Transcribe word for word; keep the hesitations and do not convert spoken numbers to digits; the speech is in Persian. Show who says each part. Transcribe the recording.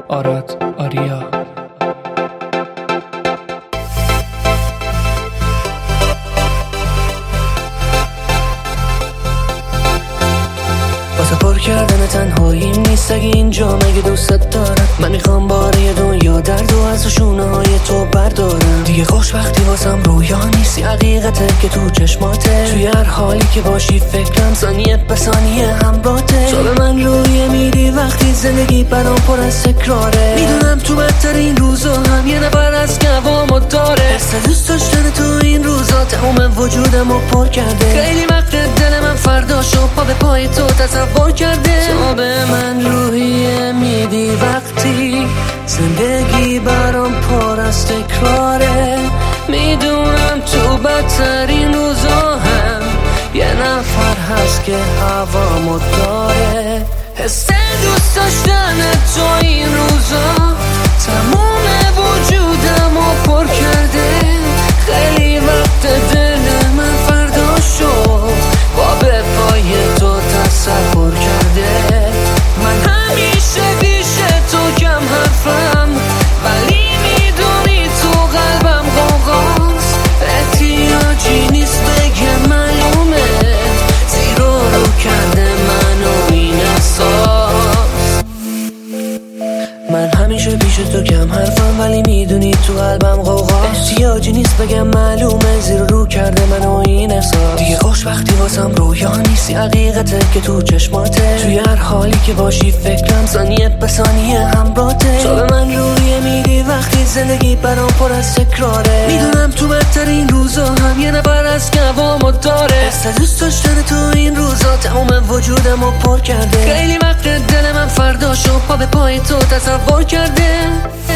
Speaker 1: آراد آریا. واسه پر کردن تنهایی نیست اگه اینجا مگه دوستت دارم. من میخوام باره دنیا درد و از شونه های تو بردارم. دیگه خوشبختی واسم رویا نیست، حقیقته که تو چشماته. توی هر حالی که باشی فکرم ثانیه به ثانیه همراته. تو به من رویه میدی وقتی زندگی برام پر از تکراره. میدونم تو بدترین روزا هم یه نفر از قوامو داره. حس دوست داشتن تو این روزا تمام وجودمو پر کرده. خیلی وقت دل من فرداشو پا به پای تو تصور کرده. تو به من روحیه میدی وقتی زندگی برام پر از تکراره. میدونم تو بدترین روزا هم یه نفر هست که هوامو داره. حس دوست داشتن تو این روزا تمام وجودمو پر کرده. خیلی وقت دل من فردا شد با به پای تو تصور کرده. من همیشه پیش تو کم حرفم ولی میدونی تو قلبم غوغاست. احتیاجی نیست بگم معلومه زیرو رو کرده منو این احساس. من همیشه پیش تو کم حرفم ولی میدونی تو قلبم غوغاست. احتیاجی نیست بگم معلومه زیرو رو کرده منو این احساس. دیگه خوشبختی واسم رویا نیستی، حقیقته که تو چشماته. توی هر حالی که باشی فکرم ثانیه به ثانیه همراته. تو به من رویه میدی وقتی زندگی برام پر از تکراره. میدونم تو بدترین روزا هم یه نفر از قوامو داره. حس دوست داشتن تو این روزا تمام وجودمو پر کرده. خیلی وقت دل من فرداشو پا به پای تو تصور کرده.